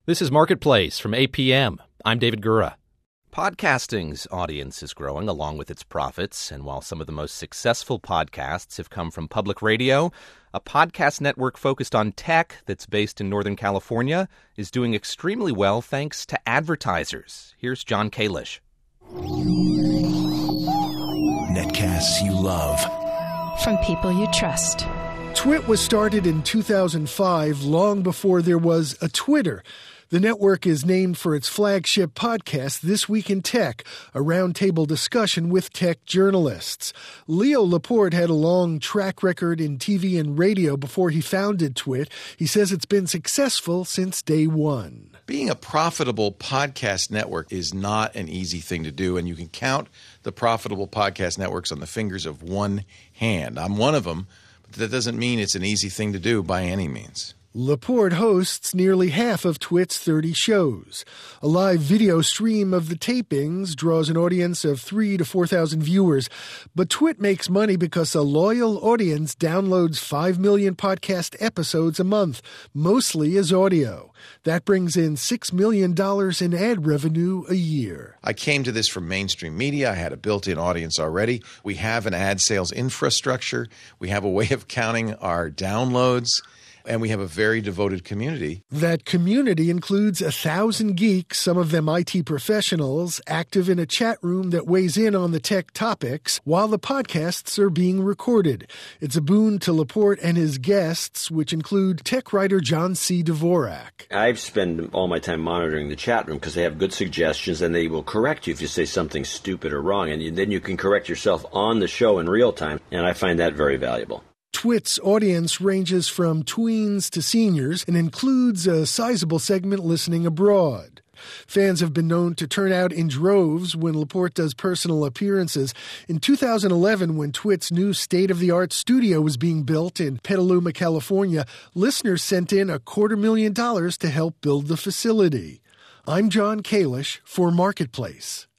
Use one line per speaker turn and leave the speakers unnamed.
This is Marketplace from APM. I'm David Gura. Podcasting's audience is growing along with its profits, and while some of the most successful podcasts have come from public radio, a podcast network focused on tech that's based in Northern California is doing extremely well thanks to advertisers. Here's John Kalish.
Netcasts you love.
From people you trust.
Twit was started in 2005, long before there was a Twitter. The network is named for its flagship podcast, This Week in Tech, a roundtable discussion with tech journalists. Leo Laporte had a long track record in TV and radio before he founded Twit. He says it's been successful since day one.
Being a profitable podcast network is not an easy thing to do, and you can count the profitable podcast networks on the fingers of one hand. I'm one of them, but that doesn't mean it's an easy thing to do by any means.
Laporte hosts nearly half of Twit's 30 shows. A live video stream of the tapings draws an audience of 3,000 to 4,000 viewers. But Twit makes money because a loyal audience downloads 5 million podcast episodes a month, mostly as audio. That brings in $6 million in ad revenue a year.
I came to this from mainstream media. I had a built-in audience already. We have an ad sales infrastructure. We have a way of counting our downloads. And we have a very devoted community.
That community includes 1,000 geeks, some of them IT professionals, active in a chat room that weighs in on the tech topics while the podcasts are being recorded. It's a boon to Laporte and his guests, which include tech writer John C. Dvorak.
I spend all my time monitoring the chat room because they have good suggestions and they will correct you if you say something stupid or wrong. And then you can correct yourself on the show in real time. And I find that very valuable.
Twit's audience ranges from tweens to seniors and includes a sizable segment listening abroad. Fans have been known to turn out in droves when Laporte does personal appearances. In 2011, when Twit's new state-of-the-art studio was being built in Petaluma, California, listeners sent in $250,000 to help build the facility. I'm John Kalish for Marketplace.